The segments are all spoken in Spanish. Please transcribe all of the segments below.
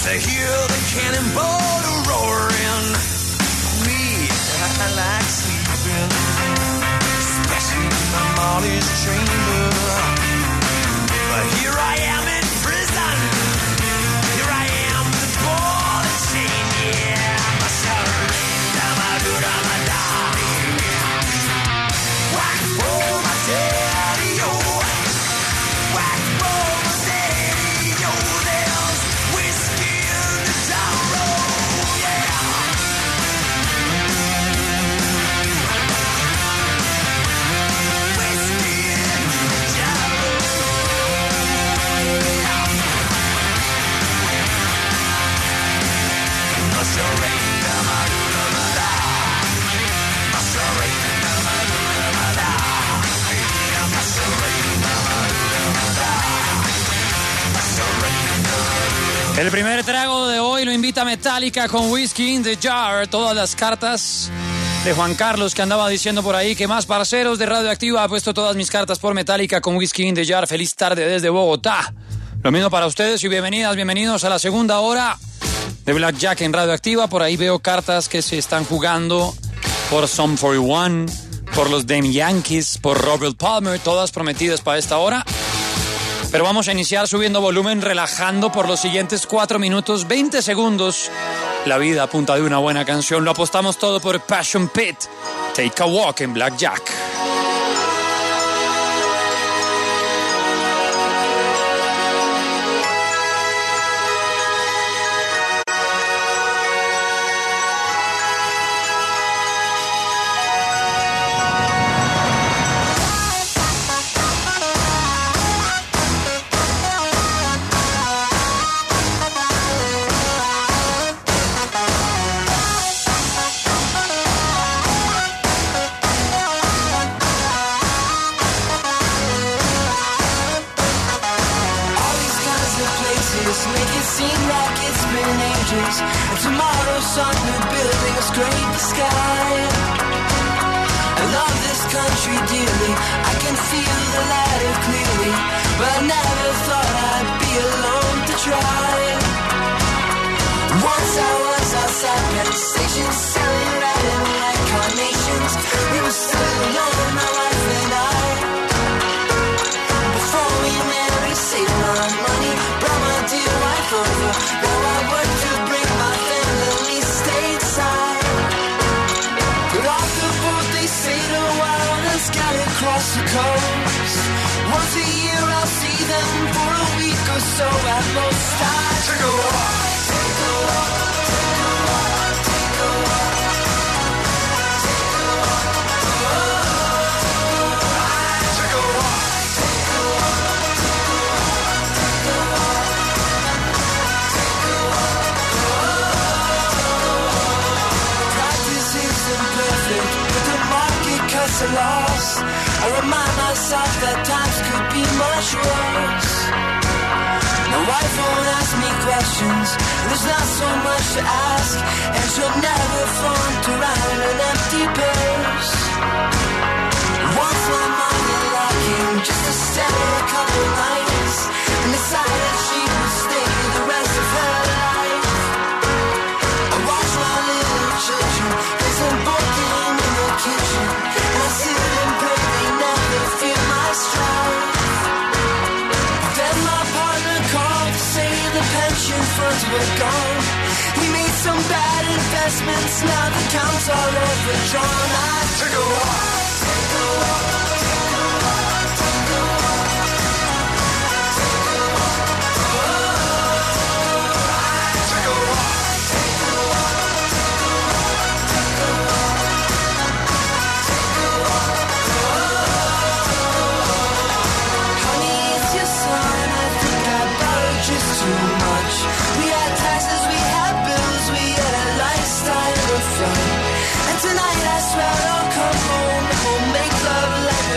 to hear the cannonball roaring. Me, I like sleeping, especially in my Molly's chamber. But here I am in prison. Here I am, the ball and chain. Yeah, my surrender, my dura, my darling. Whack for my daddy, yo. Whack for my daddy, yo. There's whiskey in the tower, yeah. Whiskey in the tower, yeah. My surrender, my dura, my da. My surrender, my dura, my da. Yeah, my surrender, my dura, my da. My surrender. El primer trago de hoy lo invita Metallica con Whiskey in the Jar. Todas las cartas de Juan Carlos, que andaba diciendo por ahí que más parceros de Radioactiva ha puesto todas mis cartas por Metallica con Whiskey in the Jar. Feliz tarde desde Bogotá. Lo mismo para ustedes y bienvenidos a la segunda hora de Blackjack en Radioactiva. Por ahí veo cartas que se están jugando por Sum 41, por los Damn Yankees, por Robert Palmer, todas prometidas para esta hora. Pero vamos a iniciar subiendo volumen, relajando por los siguientes 4 minutos 20 segundos. La vida a punta de una buena canción. Lo apostamos todo por Passion Pit. Take a walk en Blackjack. Make it seem like it's been ages. And tomorrow's sun, we're building a scrape the sky. I love this country dearly, I can feel the ladder clearly, but I never thought I'd be alone to try. Once I was outside Penn Station, selling red and white carnations. We were still alone, my wife and I. Before we married, saved my money, brought my dear wife over. Now I work to bring my family stateside. But off the boat they sail a while and scatter across the coast. Once a year I'll see them for a week or so at most. I take a walk, take a walk, take a walk, take a walk, take a walk, take a walk, take a walk, take a walk, take a walk, take a walk. Practice isn't perfect, but the market cuts a loss. I remind myself that times could be much worse. My wife won't ask me questions, there's not so much to ask, and she'll never flaunt around an empty purse. Once my money lacking, just to stay a couple nights, and decided she would stay the rest of her life. I watch my little children, there's them both in the kitchen, and I sit and pray they never feel my strife. Then my partner called to say the pension funds were gone. He made some bad investments, now the accounts are overdrawn. I took a walk, take a walk, take a walk, take a walk, take a walk, take a walk, take a walk, take a walk, take a walk. Honey, it's your son, I think I borrowed just too much. We had taxes, we had bills, we had a lifestyle of fun. And tonight I swear I'll come home and we'll make love like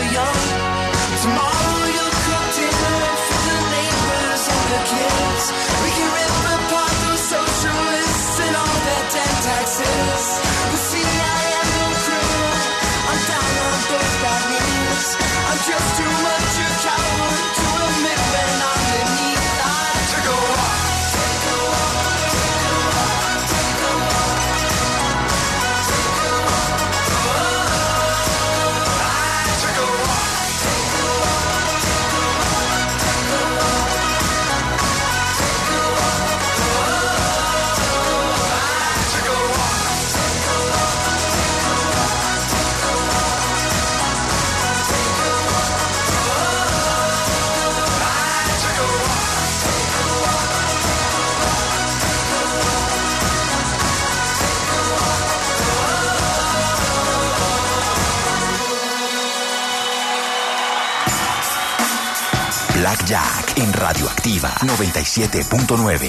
Jack en Radioactiva 97.9.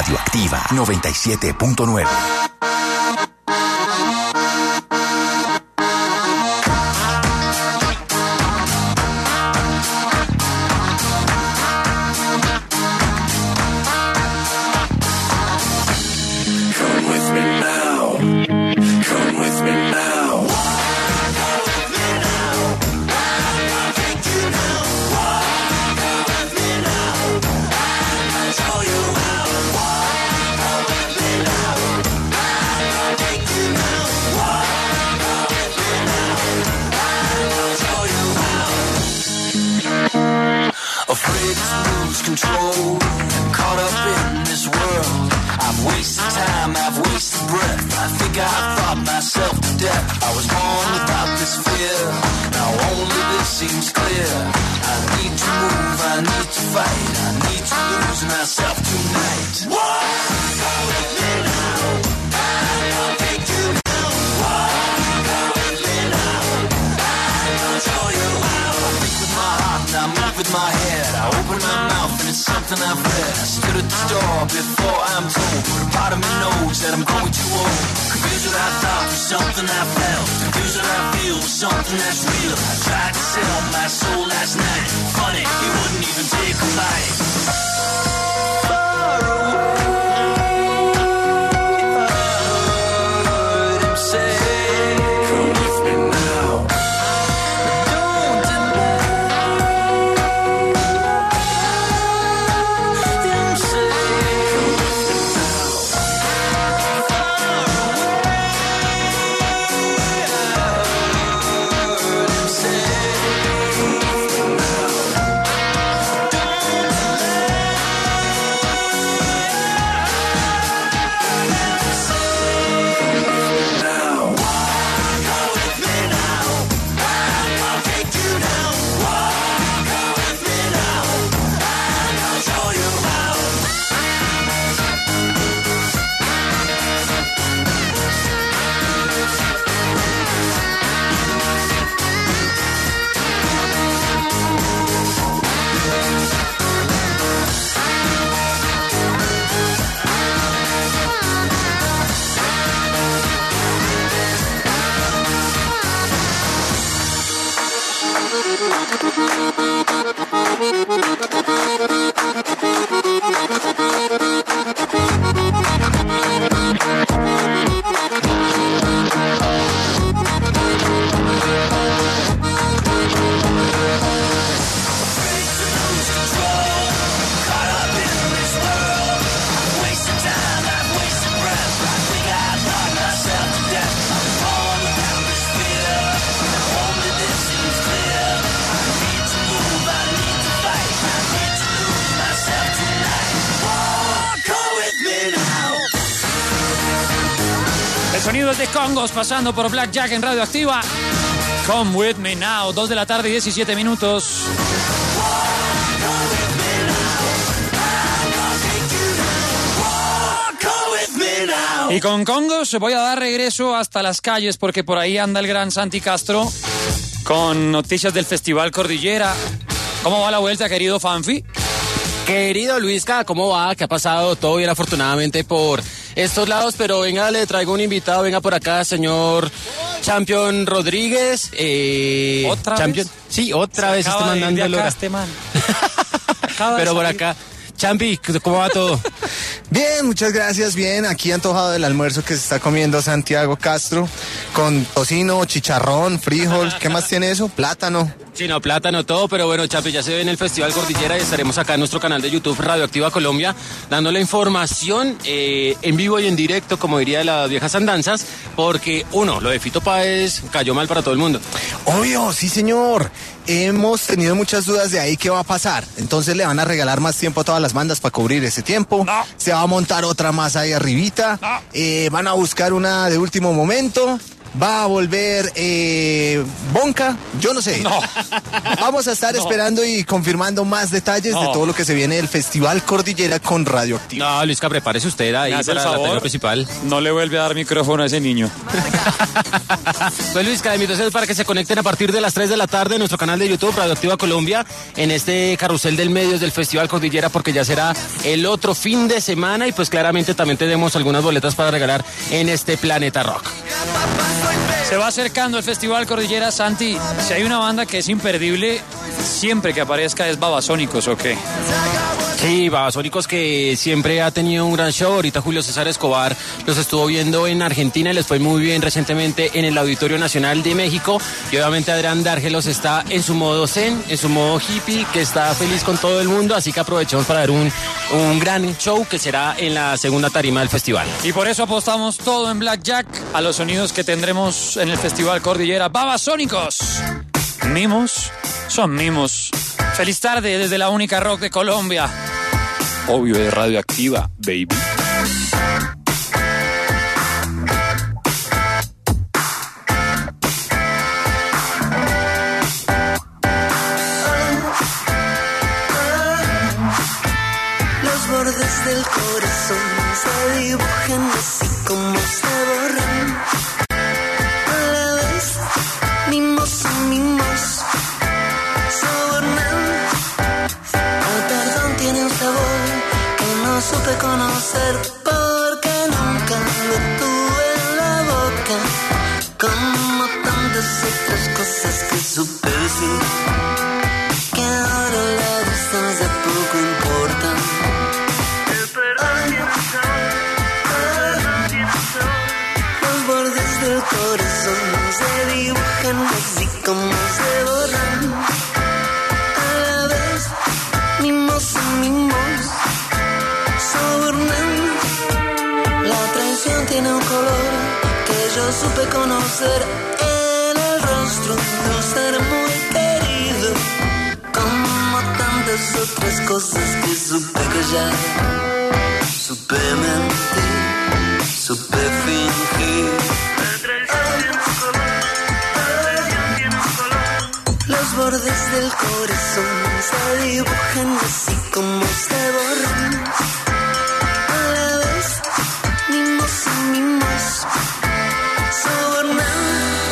Radioactiva 97.9. Afraid to lose control, caught up in this world. I've wasted time, I've wasted breath. I think I thought myself to death. I was born without this fear. Now only this seems clear. I need to move, I need to fight. I need to lose myself tonight. Go with me now. I'll take you now. Go with me now. I'll show you how. I think with my heart and I move with my head. I open my mouth and it's something I've read. I stood at the door before I'm told, but a part of me knows that I'm growing too old. Confused what I thought was something I felt. Confused what I feel was something that's real. I tried to sell my soul last night. Funny, he wouldn't even take a bite. Far away, I heard him say, come with me now. Don't deny him say, come with me now. Far away, I heard him say, come with me now. Sonidos de Congos pasando por Blackjack en Radioactiva. Come with me now, 2 de la tarde y 17 minutos. Y con Congos voy a dar regreso hasta las calles porque por ahí anda el gran Santi Castro con noticias del Festival Cordillera. ¿Cómo va la vuelta, querido Fanfi? Querido Luisca, ¿cómo va? ¿Qué ha pasado? Todo bien, afortunadamente, por estos lados, pero venga, le traigo un invitado, venga por acá, señor Champion Rodríguez. ¿Otra Champion, vez? Sí, otra vez Acaba estoy de ir de mandándolo. acá este man. Pero por acá, Champi, ¿cómo va todo? Bien, muchas gracias, bien. Aquí antojado del almuerzo que se está comiendo Santiago Castro, con tocino, chicharrón, frijol, ¿qué más tiene eso? Plátano. Sí, no, plátano, todo, pero bueno, Champi, ya se ve en el Festival Cordillera y estaremos acá en nuestro canal de YouTube Radioactiva Colombia, dándole información en vivo y en directo, como diría las viejas andanzas, porque uno, lo de Fito Páez cayó mal para todo el mundo. Obvio, sí señor. Hemos tenido muchas dudas de ahí qué va a pasar. Entonces le van a regalar más tiempo a todas las bandas para cubrir ese tiempo. No. Se va a montar otra más ahí arribita. No. Van a buscar una de último momento. va a volver Bonca, yo no sé. No. Vamos a estar esperando y confirmando más detalles de todo lo que se viene del Festival Cordillera con Radioactiva. No, Luisca, prepárese usted ahí ¿Me hace el para la favor? tarea principal. No le vuelve a dar micrófono a ese niño. Pues Luisca, invitaciones para que se conecten a partir de las 3 de la tarde en nuestro canal de YouTube Radioactiva Colombia en este carrusel del medios del Festival Cordillera, porque ya será el otro fin de semana y pues claramente también tenemos algunas boletas para regalar en este Planeta Rock. Se va acercando el Festival Cordillera, Santi. Si hay una banda que es imperdible, siempre que aparezca es Babasónicos, ¿o qué? Sí, Babasónicos, que siempre ha tenido un gran show. Ahorita Julio César Escobar los estuvo viendo en Argentina y les fue muy bien recientemente en el Auditorio Nacional de México. Y obviamente Adrián Dárgelos está en su modo zen, en su modo hippie, que está feliz con todo el mundo. Así que aprovechemos para dar un gran show que será en la segunda tarima del festival. Y por eso apostamos todo en Blackjack a los sonidos que tendremos en el Festival Cordillera. Babasónicos. Mimos son mimos. Feliz tarde desde la única rock de Colombia. Obvio de Radioactiva, baby. Los bordes del corazón se dibujan así como se borran. A la vez, mimos son mimos, sobornan. El perdón tiene un sabor que no supe conocer porque nunca lo tuve en la boca. Como tantas otras cosas que supe decir, que ahora la distancia poco importa. El perdón tiene un sabor, los bordes del corazón se dibujan así como se borran. A la vez, mimos son mimos, sobornan. La traición tiene un color que yo supe conocer en el rostro de un ser muy querido. Como tantas otras cosas que supe callar, supe mentir, supe fingir. Los bordes del corazón se dibujan así como se borran. A la vez, mimos son mimos, sobornan.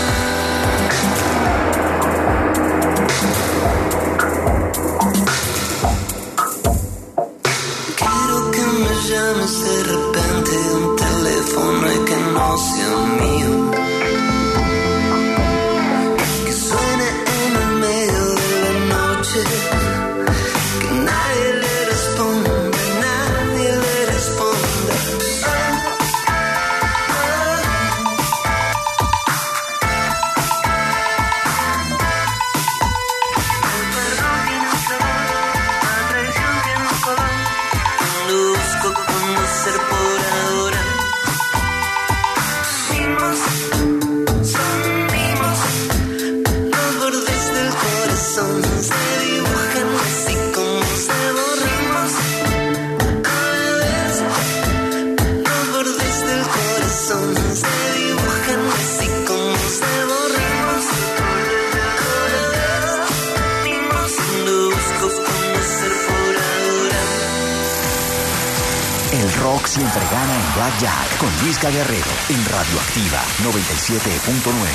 Quiero que me llames de repente de un teléfono y que no sea mío. Que suene en el medio de la noche. Que nadie le responda, nadie le responda. El perdón tiene un sabor, la traición tiene un color. No busco conocer por ahora. Mimos son mimos, los bordes del corazón se dibujan así como se borramos. A la vez, los bordes del corazón se dibujan así como se borramos. A la vez, mimos, no busco conocer por ahora. El rock siempre gana en Blackjack con Luisca Guerrero en Radioactiva 97.9.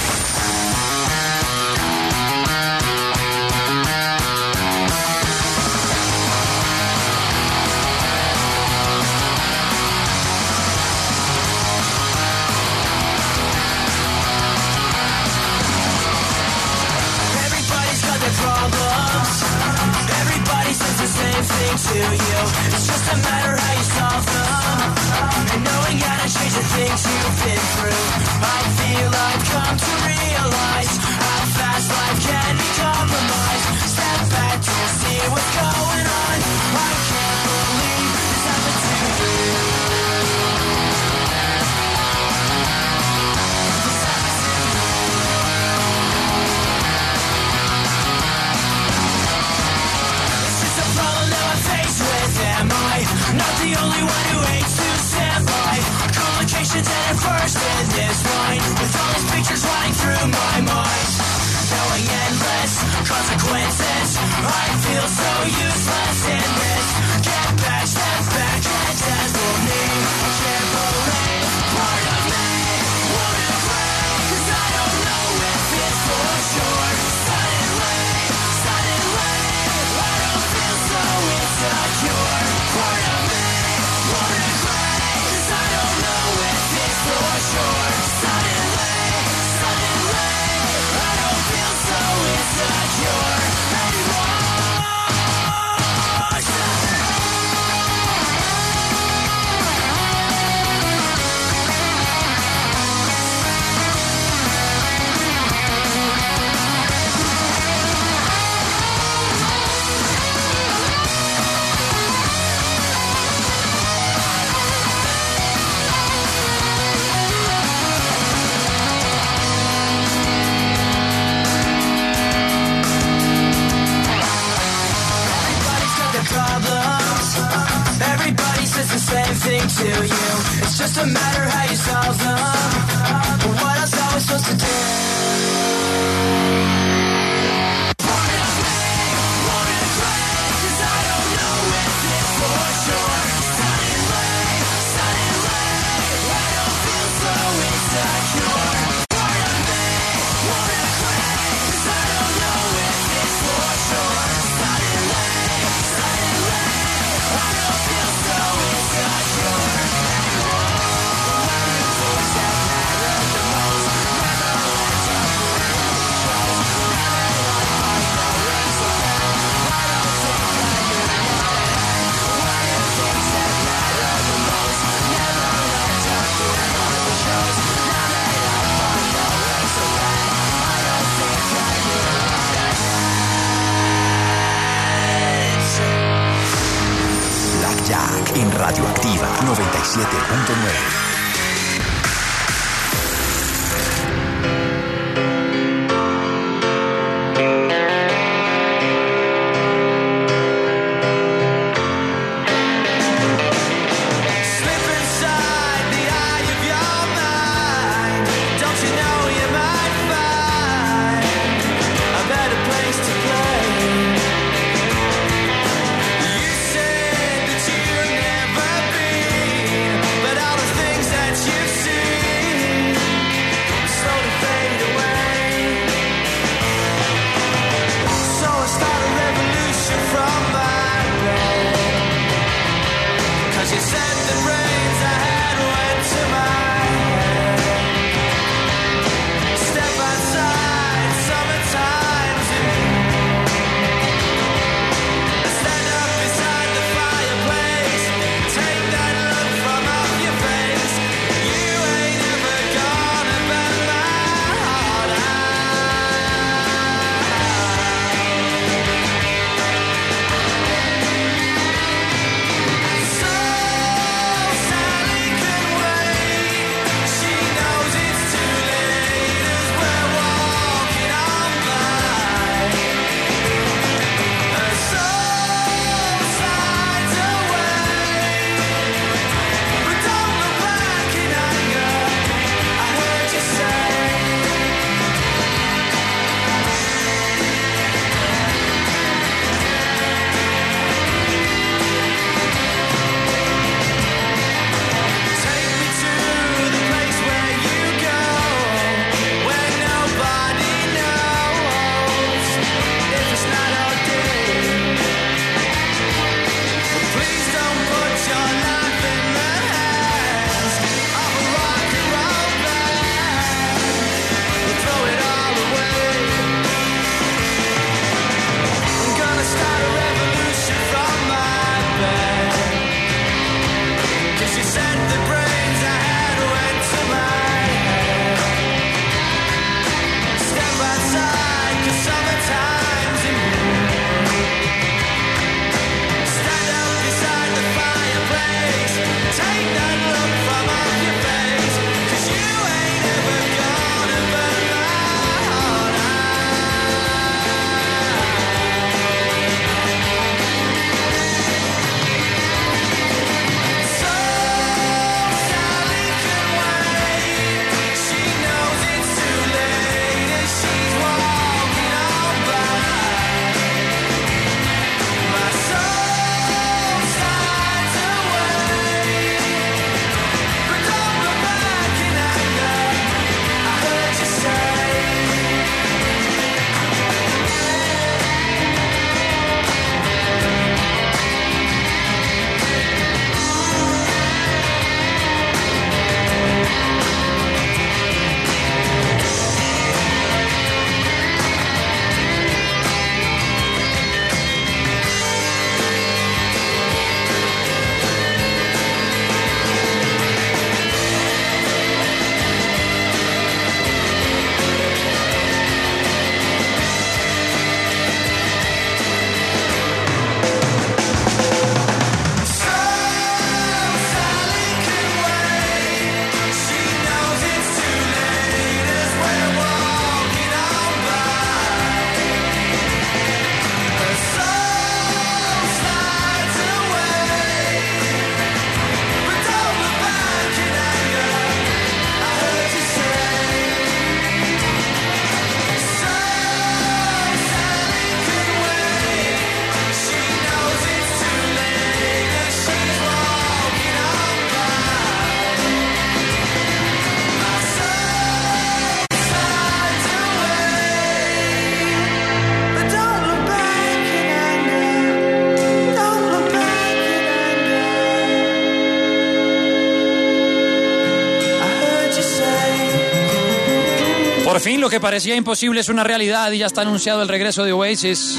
Everybody's got their problems. Everybody says the same thing to you. It's just a matter how you solve them. And knowing how to change the things you've been through, I feel I've come to realize It's just a matter how you solve them. But what else are we supposed to do? Blackjack en Radioactiva 97.9. But all the things Por fin lo que parecía imposible es una realidad y ya está anunciado el regreso de Oasis.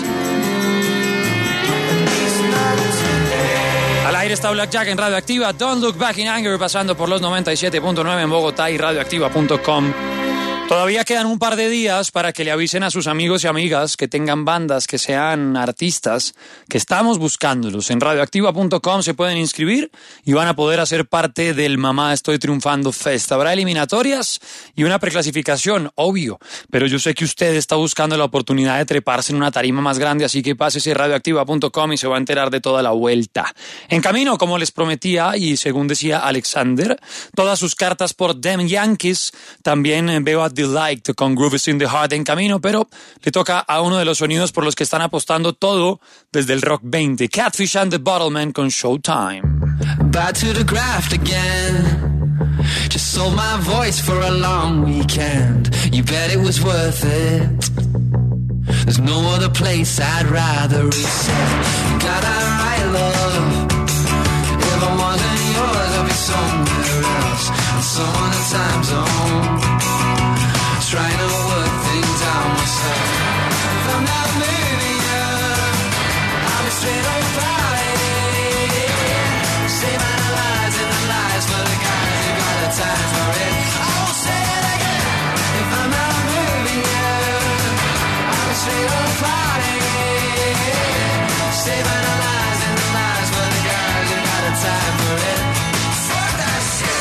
Al aire está Black Jack en Radioactiva. Don't Look Back in Anger, pasando por los 97.9 en Bogotá y radioactiva.com. Todavía quedan un par de días para que le avisen a sus amigos y amigas que tengan bandas, que sean artistas, que estamos buscándolos. En radioactiva.com se pueden inscribir y van a poder hacer parte del Mamá Estoy Triunfando Fest. Habrá eliminatorias y una preclasificación, obvio, pero yo sé que usted está buscando la oportunidad de treparse en una tarima más grande, así que pásese a radioactiva.com y se va a enterar de toda la vuelta. En camino, como les prometía y según decía Alexander, todas sus cartas por Them Yankees. También veo a Delight con Groove is in the Heart en camino, pero le toca a uno de los sonidos por los que están apostando todo desde el Rock 20. Catfish and the Bottlemen con Showtime. Back to the graft again. Just sold my voice for a long weekend. You bet it was worth it. There's no other place I'd rather reset. You got that right, love. If I wasn't yours, I'd be somewhere else, in some other time zone, trying to work things out myself. If I'm not moving up, I'll be straight on Friday. Save my lies and the lies for the guys who got the time for it. I won't say it again. If I'm not moving up, I'll be straight on Friday. Save my lies and the lies for the guys who got the time for it. Fuck that shit.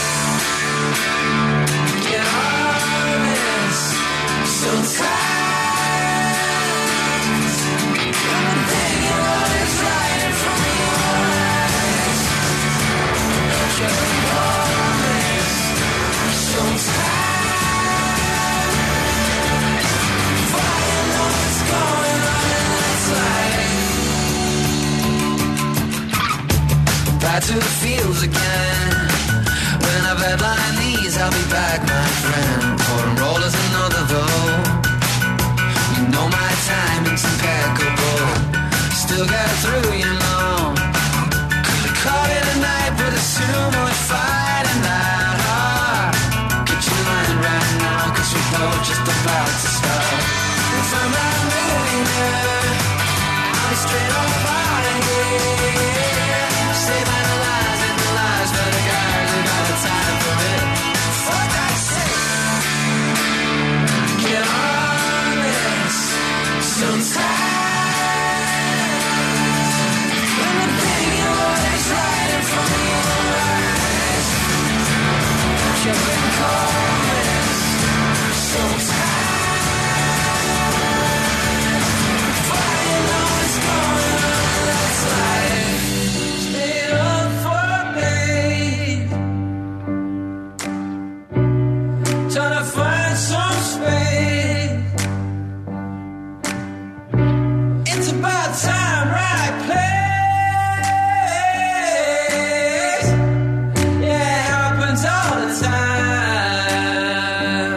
Get on this. Sometimes I'm thinking what is right in front of your eyes. Just promise. Sometimes I know what's going on inside. Back to the fields again. When I've headlined these, I'll be back, my friend. Pouring rollers another though. You know my timing's impeccable. Still got through, you know. Could've caught it tonight, but it's soon we're fighting that hard. Get your line right now, 'cause we're both just about to start. If I'm not moving there, I'll be straight on Friday. Save my lies and the lies for the guys who got the time for it. Fuck that shit. Get on this. Sometimes when I'm thinking what is right in front of your eyes, you can call this. Sometimes if I know what's going on outside, stay up for me. Trying to find some space. It's about time, right place. Yeah, it happens all the time.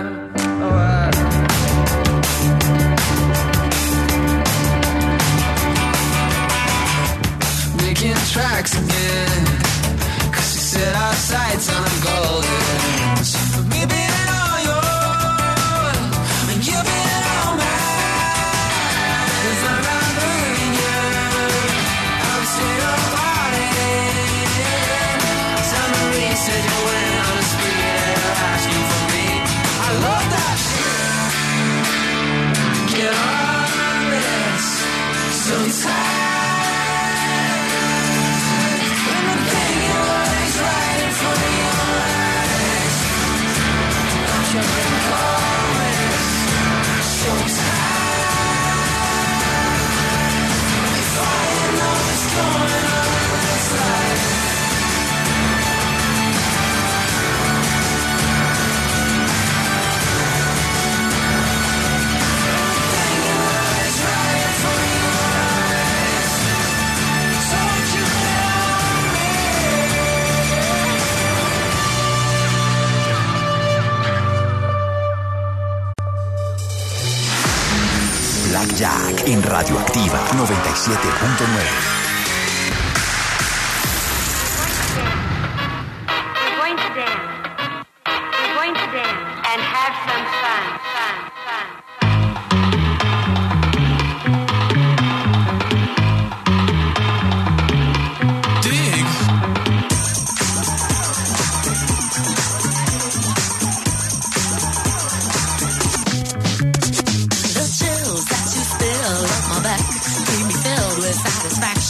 Making tracks again, 'cause you set our sights on golden. For me being all yours, and you being all mine. If I'm not moving you, I'll be straight on party. Somebody said you went on a spree and you're asking for me. I love that shit. Get on this. Sometimes when I'm thinking what is right in front of your eyes, you can call this. Sometimes if I know what's going on inside. Thinking what is right in front of your eyes. So you tell me. Black Jack en Radioactiva 97.9. We're going to dance. We're going to dance and have some fun.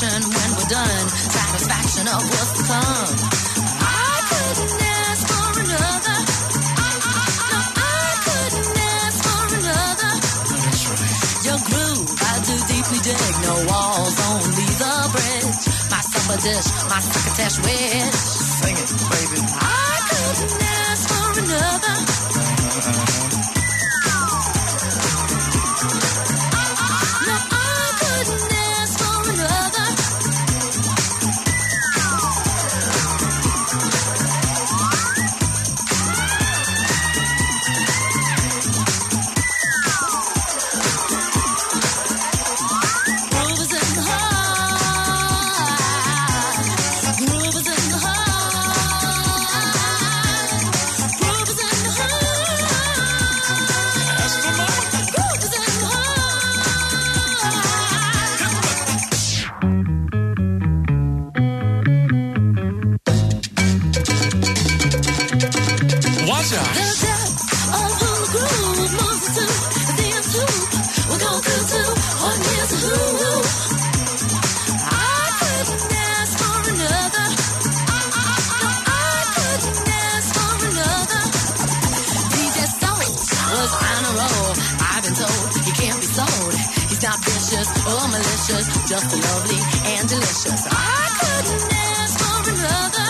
passion when we're done. Satisfaction of what's to come. I couldn't ask for another. No, I couldn't ask for another. Your groove, I do deeply dig. No walls, only the bridge. My supper dish, my succotash wish. Sing it, baby. I couldn't ask for another. No, I couldn't ask for another. Groove is in the heart. Groove is in the heart. Groove is in the heart. Groove is in the Watch out. The depth of who the groove moves to. The two will go through to one here's a who. I couldn't ask for another. No, I couldn't ask for another. DJ Soul was on a roll. I've been told he can't be sold. He's not vicious or malicious, just lovely and delicious. I couldn't ask for another.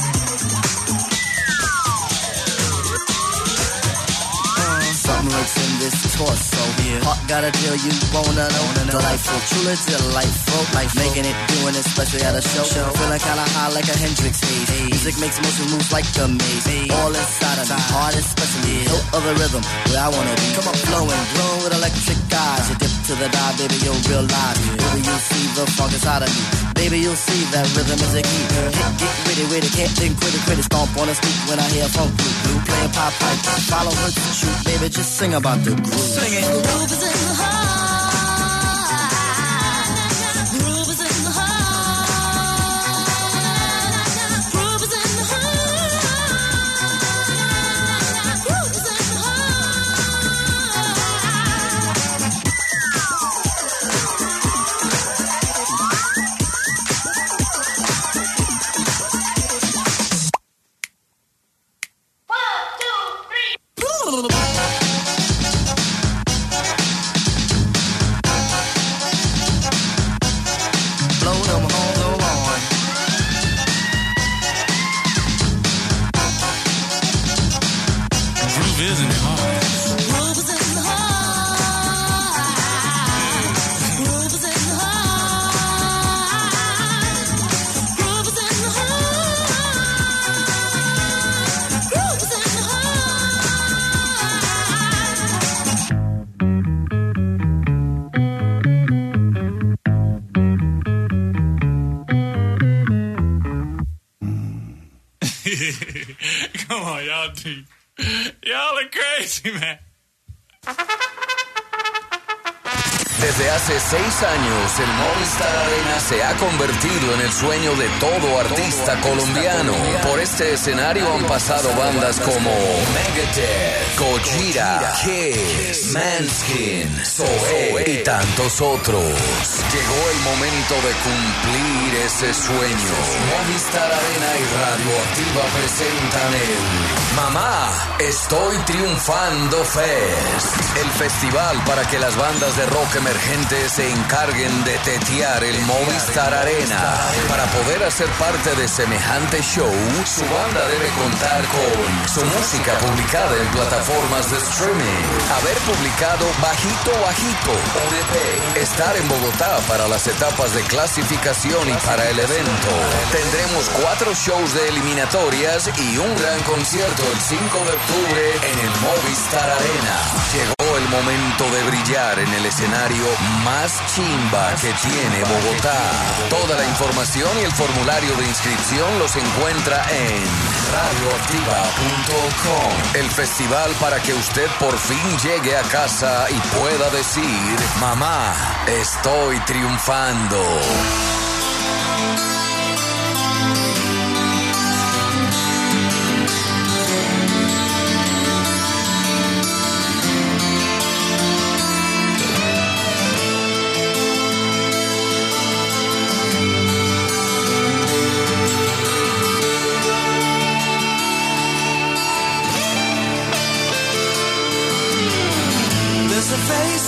Something lurks in this torso. Heart got a deal you wanna know. Delightful, truly delightful. Life making it, doing it, especially at a show. Feeling kinda high like a Hendrix haze. Music makes motion moves like a maze. All inside of me, heart especially. No other rhythm where I wanna be. Come up flowing, glowing with electric eyes. You dip to the dive, baby, you'll realize. Baby, you'll see the funk inside of me. Baby, you'll see that rhythm is a key. Get witty, can't think quitty. Stomp on the street when I hear funk blue. Playing pop pipe, follow her to shoot. Baby, just sing about the groove. Sing it. Groove is in the heart. Groove is in the heart. Groove is in the heart. Groove is in the Blow them horns on. Groove is in the heart. Groove is in the heart. Groove is in the heart. Groove is in the heart. Groove is in the Come on, y'all deep. Y'all are crazy, man. Desde hace 6 años, el Movistar Arena se ha convertido en el sueño de todo artista colombiano. Por este escenario han pasado bandas como Megadeth, Gojira, Kiss, Manskin, Zoé y tantos otros. Llegó el momento de cumplir ese sueño. Movistar Arena y Radioactiva presentan el Mamá, Estoy Triunfando Fest. El festival para que las bandas de rock emergentes se encarguen de tetear el Movistar Arena. Para poder hacer parte de semejante show, su banda debe contar con su música publicada en plataformas de streaming, haber publicado bajito un EP, estar en Bogotá para las etapas de clasificación y para el evento. Tendremos 4 shows de eliminatorias y un gran concierto el 5 de octubre en el Movistar Arena. Llegó el momento de brillar en el escenario más chimba que tiene Bogotá. Toda la información y el formulario de inscripción los encuentra en radioactiva.com. El festival para que usted por fin llegue a casa y pueda decir: mamá, estoy triunfando.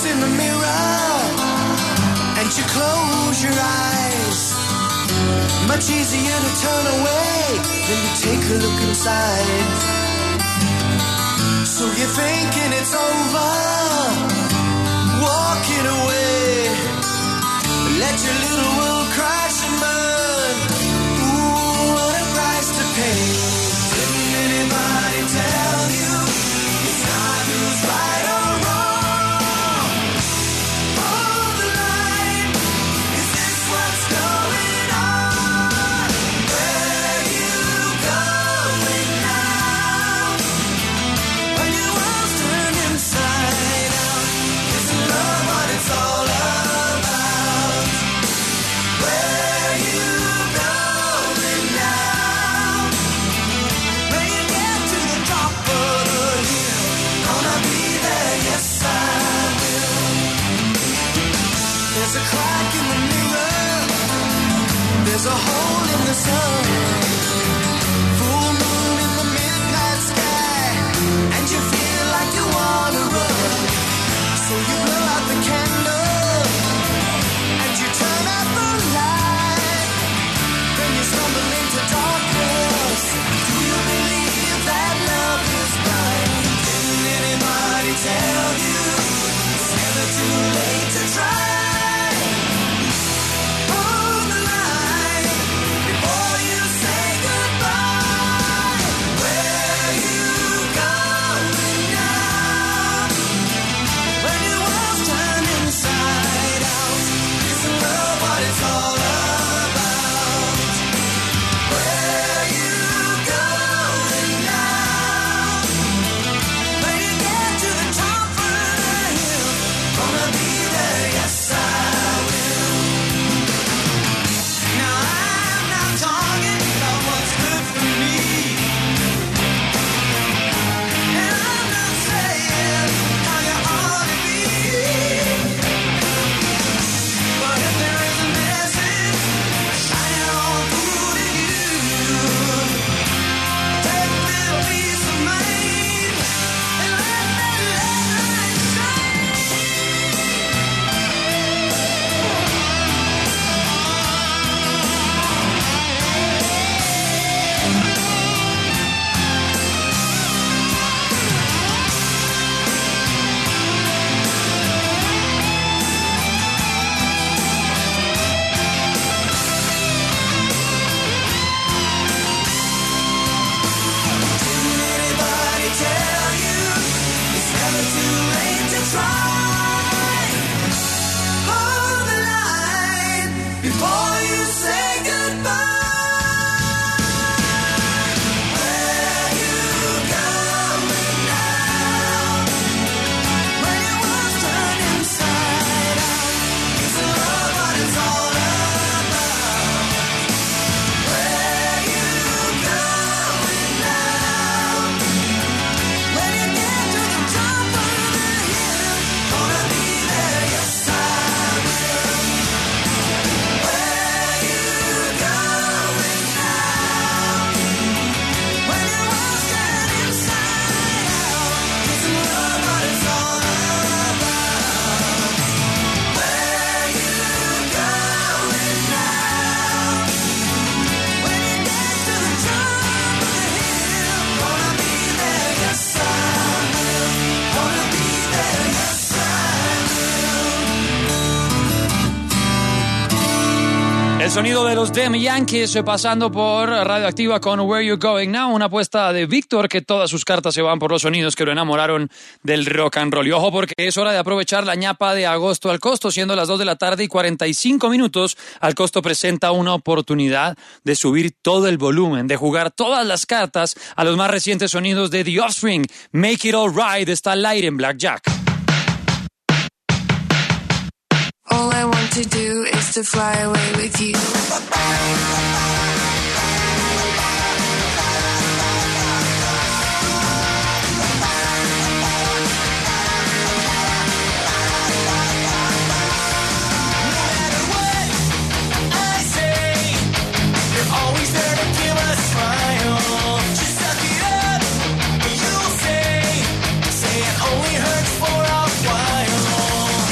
in the mirror and you close your eyes. Much easier to turn away than to take a look inside. So you're thinking it's over, walking away. Let your little world crash and burn. Ooh, what a price to pay. Didn't anybody tell you it's not who's right or wrong? Hold the line. Is this what's going on? Where you going now? When your world's turned inside out, isn't love what it's all about? Where you going now? When you get to the top of the hill, gonna be there, yes I will. There's a crack in the mirror, there's a hole in the sun. Full moon in the midnight sky, and you feel like you wanna run. So you blow out the candle, and you turn out the light. Then you stumble into darkness. Do you believe that love is blind? Didn't anybody tell you it's never too late to try? Hold the line before you say goodbye. Where you going now? When your world's turned inside out, isn't love what it's all about? Where you going now? When you get to the top of the hill, gonna be there, yes I will. Now I'm not talking about what's good for me, and I'm not saying how you ought to be. But if there is a message shining all through to you, take a little piece of mind and let that light shine. Didn't anybody tell you it's never too late to try? Hold the line before you say goodbye. Where you going now? When your world's turned inside out, isn't love what it's all about? Where you going now? When you get to the top of the hill, gonna be there, yes I will. Where you going now? When your world's turned inside out, isn't love what it's all about? Where you going now? When you get to the top of the hill, gonna be there, yes I will. Gonna be there, yes I will. El sonido de los Dem Yankees pasando por Radioactiva con Where You Going Now, una apuesta de Víctor que todas sus cartas se van por los sonidos que lo enamoraron del rock and roll. Y ojo porque es hora de aprovechar la ñapa de agosto al costo, siendo las 2 de la tarde y 45 minutos. Al costo presenta una oportunidad de subir todo el volumen, de jugar todas las cartas a los más recientes sonidos de The Offspring. Make It All Right está al aire en Blackjack. All I want to do is to fly away with you. Only hurts for a while.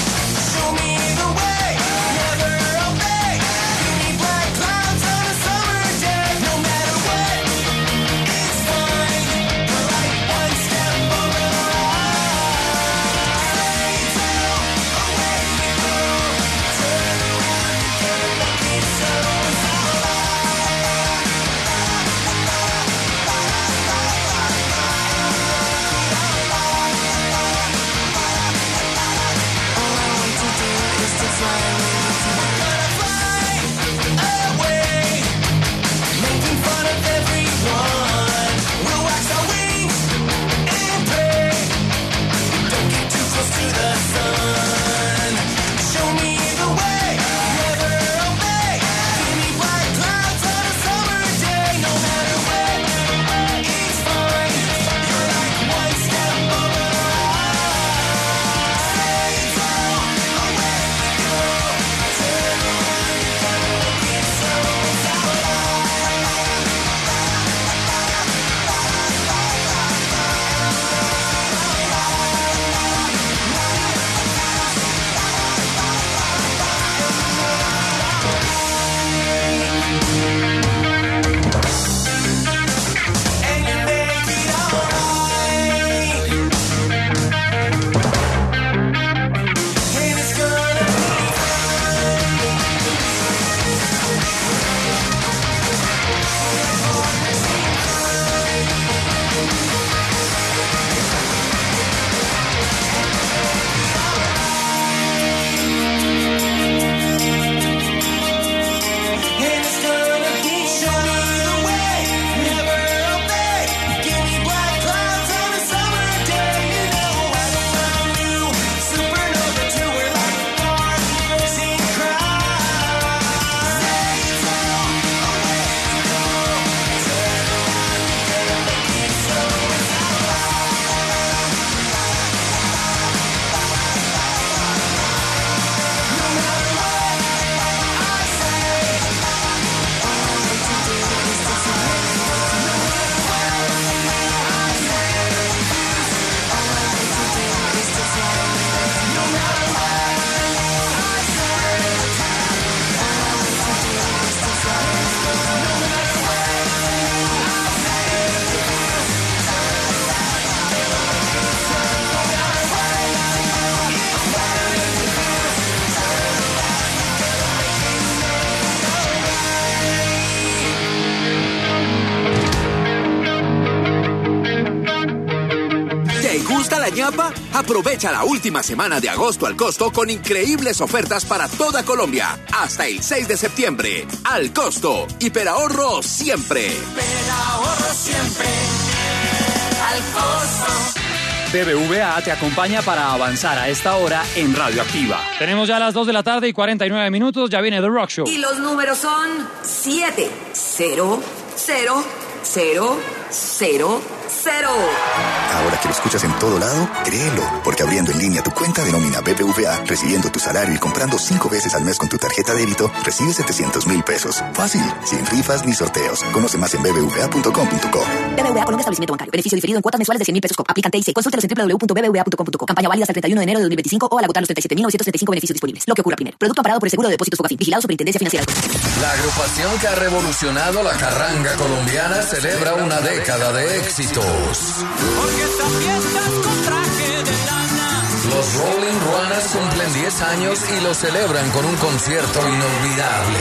ñapa? Aprovecha la última semana de agosto al costo con increíbles ofertas para toda Colombia. Hasta el 6 de septiembre. Al costo. Hiperahorro siempre. Hiperahorro siempre. Al costo. BBVA te acompaña para avanzar a esta hora en Radioactiva. Tenemos ya las 2 de la tarde y 49 minutos. Ya viene The Rock Show. Y los números son 7, 0, 0, 0, 0, 0. Ahora que lo escuchas en todo lado, créelo, porque abriendo en línea tu cuenta de nómina BBVA, recibiendo tu salario y comprando 5 veces al mes con tu tarjeta de débito, recibes 700,000 pesos. Fácil, sin rifas ni sorteos. Conoce más en bbva.com.co. BBVA Colombia Establecimiento Bancario. Beneficio diferido en cuotas mensuales de 100,000 pesos. Aplican TIC. Consúltelos en www.bbva.com.co. Campaña válida hasta el 31 de enero de 2025 o al agotar los 37.935 beneficios disponibles. Lo que ocurra primero. Producto amparado por el Seguro de Depósitos Fogafín. Vigilado Superintendencia Financiera. La agrupación que ha revolucionado la carranga colombiana celebra una década de éxitos. Porque esta fiesta es con traje de lana. Los Rolling Ruanas cumplen 10 años y lo celebran con un concierto inolvidable.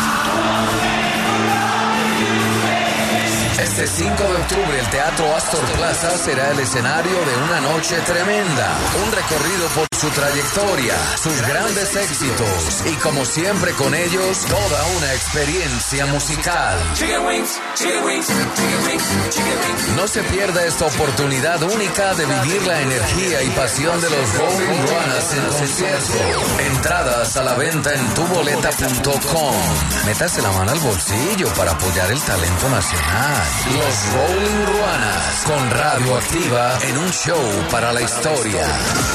Este 5 de octubre el Teatro Astor Plaza será el escenario de una noche tremenda. Un recorrido por su trayectoria, sus grandes éxitos y como siempre con ellos toda una experiencia musical. No se pierda esta oportunidad única de vivir la energía y pasión de los Rolling Ruanas en concierto. Entradas a la venta en tuboleta.com. Métase la mano al bolsillo para apoyar el talento nacional. Los Rolling Ruanas con Radioactiva en un show para la historia.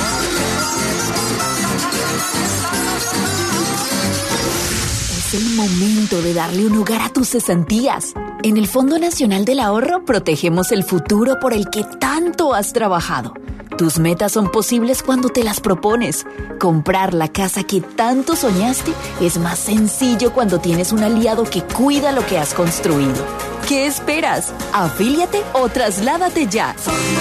Es el momento de darle un hogar a tus cesantías. En el Fondo Nacional del Ahorro protegemos el futuro por el que tanto has trabajado. Tus metas son posibles cuando te las propones. Comprar la casa que tanto soñaste es más sencillo cuando tienes un aliado que cuida lo que has construido. ¿Qué esperas? Afíliate o trasládate ya.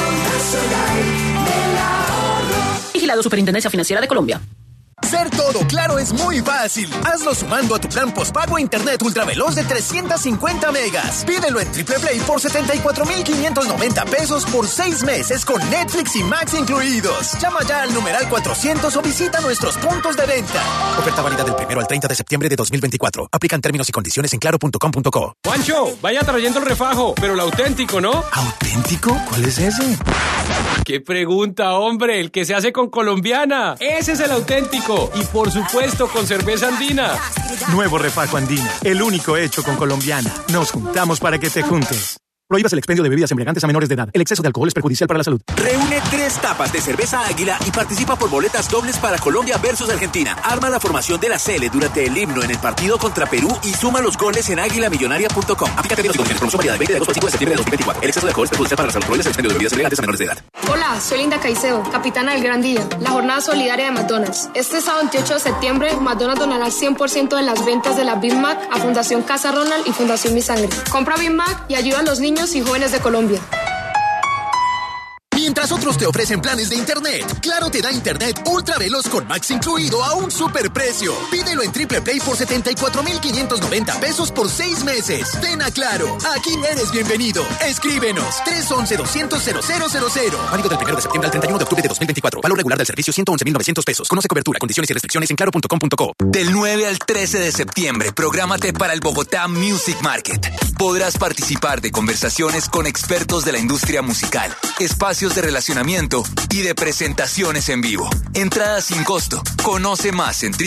Vigilado Superintendencia Financiera de Colombia. Ser todo claro es muy fácil. Hazlo sumando a tu plan postpago internet ultraveloz de 350 megas. Pídelo en Triple Play por 74,590 pesos por 6 meses con Netflix y Max incluidos. Llama ya al numeral 400 o visita nuestros puntos de venta. Oferta válida del 1 al 30 de septiembre de 2024. Aplican términos y condiciones en claro.com.co. Juancho, vaya trayendo el refajo, pero el auténtico, ¿no? ¿Auténtico? ¿Cuál es ese? ¡Qué pregunta, hombre! El que se hace con colombiana. Ese es el auténtico. Y por supuesto con cerveza andina. Nuevo refajo andina, el único hecho con colombiana. Nos juntamos para que te juntes. Prohíbas el expendio de bebidas embriagantes a menores de edad. El exceso de alcohol es perjudicial para la salud. Reúne 3 tapas de cerveza Águila y participa por boletas dobles para Colombia versus Argentina. Arma la formación de la Cele durante el himno en el partido contra Perú y suma los goles en águilamillonaria.com. Aplica términos y condiciones. Promoción válida del 20 de agosto al 5 de septiembre de 2024. El exceso de alcohol es perjudicial para la salud. Prohíbas el expendio de bebidas embriagantes a menores de edad. Hola, soy Linda Caicedo, capitana del Gran Día, la jornada solidaria de McDonald's. Este sábado 28 de septiembre, McDonald's donará el 100% de las ventas de la Big Mac a Fundación Casa Ronald y Fundación Mi Sangre. Compra Big Mac y ayuda a los niños y jóvenes de Colombia. Mientras otros te ofrecen planes de internet, Claro te da internet ultra veloz con Max incluido a un superprecio. Pídelo en Triple Play por 74,590 pesos por 6 meses. Ven a Claro, aquí eres bienvenido. Escríbenos 311-200-0000. Válido del 1 de septiembre al 31 de octubre de 2024. Valor regular del servicio 111,900 pesos. Conoce cobertura, condiciones y restricciones en claro.com.co. Del 9 al 13 de septiembre, prográmate para el Bogotá Music Market. Podrás participar de conversaciones con expertos de la industria musical, espacios de relacionamiento y de presentaciones en vivo. Entrada sin costo. Conoce más en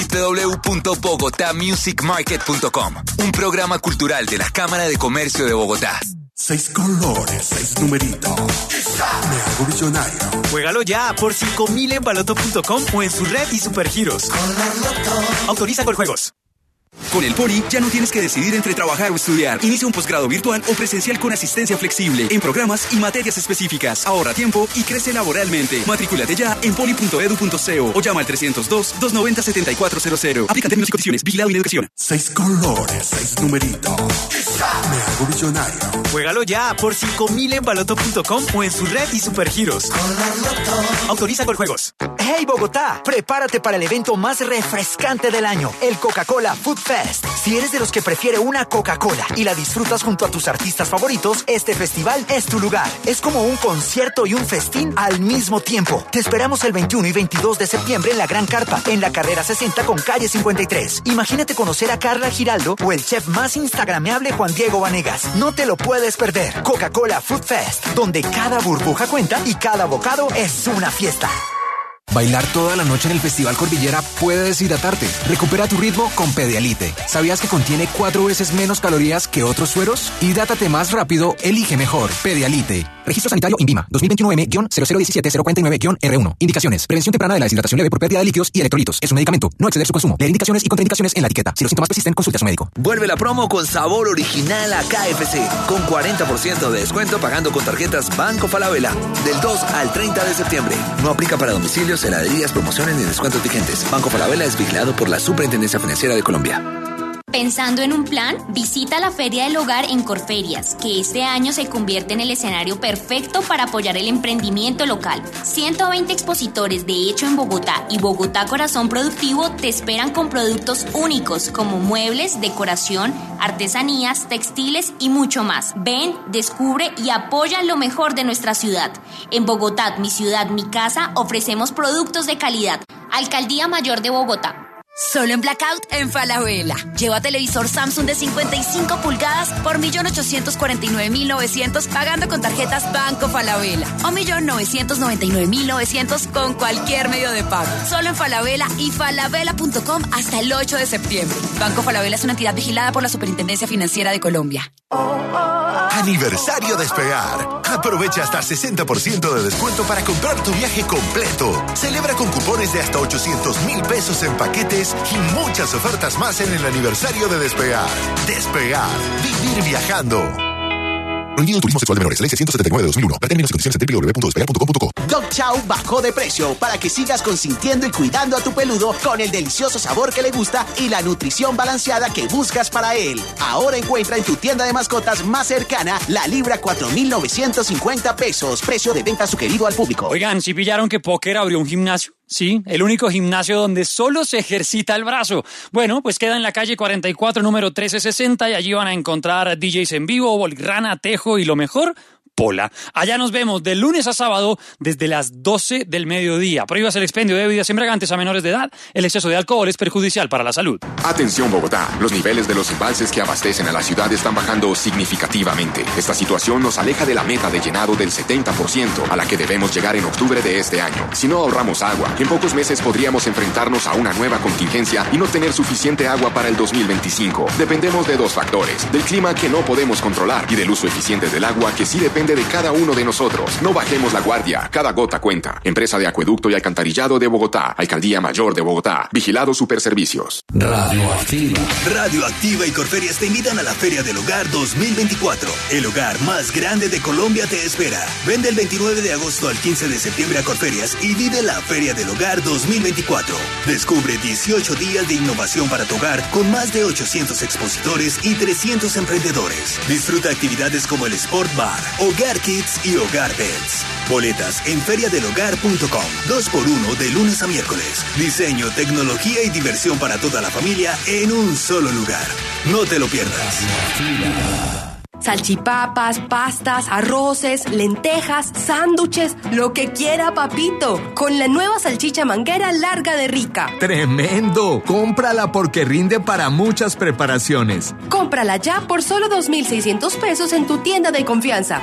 www.bogotamusicmarket.com. Un programa cultural de la Cámara de Comercio de Bogotá. 6 colores, 6 numeritos. Me hago millonario. Juégalo ya por 5,000 en baloto.com o en su red y supergiros. Autoriza con juegos. Con el Poli ya no tienes que decidir entre trabajar o estudiar. Inicia un posgrado virtual o presencial con asistencia flexible en programas y materias específicas. Ahorra tiempo y crece laboralmente. Matrículate ya en poli.edu.co o llama al 302-290-7400. Aplica términos y condiciones. Vigilado en educación. 6 colores, 6 numeritos. Me hago millonario. Juégalo ya por 5,000 en baloto.com o en su red y supergiros. Autoriza con juegos. Hey Bogotá, prepárate para el evento más refrescante del año, el Coca-Cola Food Fest. Si eres de los que prefiere una Coca-Cola y la disfrutas junto a tus artistas favoritos, este festival es tu lugar. Es como un concierto y un festín al mismo tiempo. Te esperamos el 21 y 22 de septiembre en la Gran Carpa, en la carrera 60 con calle 53. Imagínate conocer a Carla Giraldo o el chef más instagrameable Juan Diego Vanegas. No te lo puedes perder. Coca-Cola Food Fest, donde cada burbuja cuenta y cada bocado es una fiesta. Bailar toda la noche en el Festival Cordillera puede deshidratarte. Recupera tu ritmo con Pedialite. ¿Sabías que contiene 4 veces menos calorías que otros sueros? Hidrátate más rápido, elige mejor. Pedialite. Registro sanitario INVIMA 2021M-0017-049-R1. Indicaciones. Prevención temprana de la deshidratación leve por pérdida de líquidos y electrolitos. Es un medicamento. No exceder su consumo. Leer indicaciones y contraindicaciones en la etiqueta. Si los síntomas persisten, consulte a su médico. Vuelve la promo con sabor original a KFC. Con 40% de descuento pagando con tarjetas Banco Falabella. Del 2 al 30 de septiembre. No aplica para domicilios, heladerías, promociones ni descuentos vigentes. Banco Falabella es vigilado por la Superintendencia Financiera de Colombia. ¿Pensando en un plan? Visita la Feria del Hogar en Corferias, que este año se convierte en el escenario perfecto para apoyar el emprendimiento local. 120 expositores de hecho en Bogotá y Bogotá Corazón Productivo te esperan con productos únicos como muebles, decoración, artesanías, textiles y mucho más. Ven, descubre y apoya lo mejor de nuestra ciudad. En Bogotá, mi ciudad, mi casa, ofrecemos productos de calidad. Alcaldía Mayor de Bogotá. Solo en Blackout en Falabella. Lleva televisor Samsung de 55 pulgadas por 1.849.900 pagando con tarjetas Banco Falabella o 1.999.900 con cualquier medio de pago. Solo en Falabella y falabella.com hasta el 8 de septiembre. Banco Falabella es una entidad vigilada por la Superintendencia Financiera de Colombia. Aniversario Despegar. Aprovecha hasta 60% de descuento para comprar tu viaje completo. Celebra con cupones de hasta 800.000 pesos en paquetes y muchas ofertas más en el aniversario de Despegar. Despegar. Vivir viajando. Prohibido turismo sexual de menores. Ley 679 de 2001. Para términos y condiciones en www.despegar.com.co. Dog Chow bajó de precio para que sigas consintiendo y cuidando a tu peludo con el delicioso sabor que le gusta y la nutrición balanceada que buscas para él. Ahora encuentra en tu tienda de mascotas más cercana la libra 4.950 pesos. Precio de venta sugerido al público. Oigan, ¿sí pillaron que Póker abrió un gimnasio? Sí, el único gimnasio donde solo se ejercita el brazo. Bueno, pues queda en la calle 44, número 1360, y allí van a encontrar DJs en vivo, Bolirrana, Tejo y lo mejor, Pola. Allá nos vemos de lunes a sábado desde las 12 del mediodía. Prohíbas el expendio de bebidas embriagantes a menores de edad. El exceso de alcohol es perjudicial para la salud. Atención Bogotá, los niveles de los embalses que abastecen a la ciudad están bajando significativamente. Esta situación nos aleja de la meta de llenado del 70% a la que debemos llegar en octubre de este año. Si no ahorramos agua, en pocos meses podríamos enfrentarnos a una nueva contingencia y no tener suficiente agua para el 2025. Dependemos de dos factores: del clima que no podemos controlar y del uso eficiente del agua que sí depende de cada uno de nosotros. No bajemos la guardia, cada gota cuenta. Empresa de Acueducto y Alcantarillado de Bogotá, Alcaldía Mayor de Bogotá, Vigilado Superservicios. Radioactiva. Radioactiva y Corferias te invitan a la Feria del Hogar 2024. El hogar más grande de Colombia te espera. Ven del 29 de agosto al 15 de septiembre a Corferias y vive la Feria del Hogar 2024. Descubre 18 días de innovación para tu hogar con más de 800 expositores y 300 emprendedores. Disfruta actividades como el Sport Bar, Hogar Kids y Hogar Pets. Boletas en feriadelhogar.com. 2x1 de lunes a miércoles. Diseño, tecnología y diversión para toda la familia en un solo lugar. No te lo pierdas. Salchipapas, pastas, arroces, lentejas, sándwiches, lo que quiera papito. Con la nueva salchicha manguera larga de Rica. ¡Tremendo! Cómprala porque rinde para muchas preparaciones. Cómprala ya por solo 2.600 pesos en tu tienda de confianza.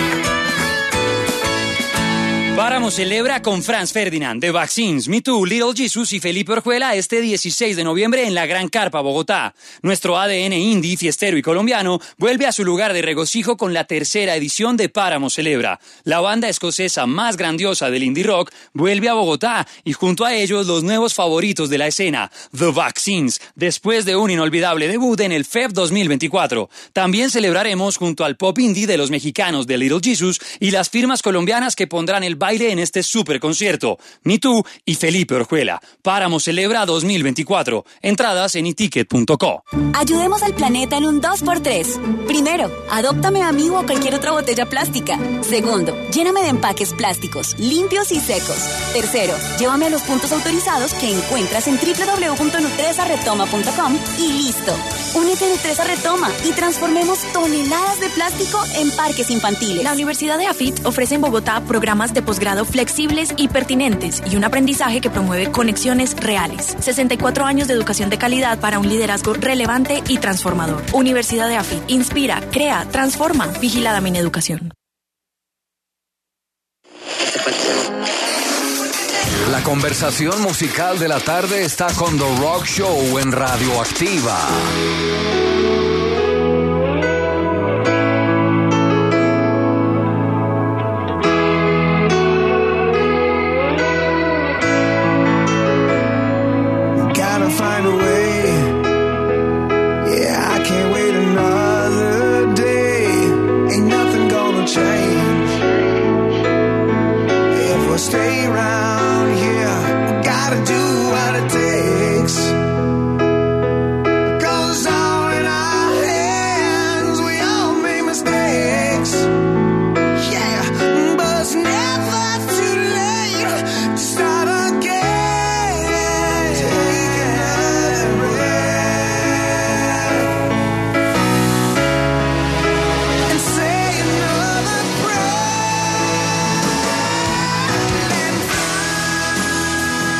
Páramo celebra con Franz Ferdinand, The Vaccines, Me Too, Little Jesus y Felipe Orjuela este 16 de noviembre en la Gran Carpa, Bogotá. Nuestro ADN indie, fiestero y colombiano vuelve a su lugar de regocijo con la tercera edición de Páramo Celebra. La banda escocesa más grandiosa del indie rock vuelve a Bogotá y junto a ellos los nuevos favoritos de la escena, The Vaccines, después de un inolvidable debut en el FEB 2024. También celebraremos junto al pop indie de los mexicanos de Little Jesus y las firmas colombianas que pondrán el baile en este super concierto. Ni tú y Felipe Orjuela. Páramo celebra 2024. Entradas en iticket.co. Ayudemos al planeta en un 2x3. Primero, adóptame a mí o a cualquier otra botella plástica. Segundo, lléname de empaques plásticos, limpios y secos. Tercero, llévame a los puntos autorizados que encuentras en www.nutresaretoma.com y listo. Únete a Nutresa Retoma y transformemos toneladas de plástico en parques infantiles. La Universidad de AFIT ofrece en Bogotá programas de posgrado flexibles y pertinentes y un aprendizaje que promueve conexiones reales. 64 años de educación de calidad para un liderazgo relevante y transformador. Universidad de AFIT. Inspira, crea, transforma. Vigilada Mineducación. La conversación musical de la tarde está con The Rock Show en Radioactiva.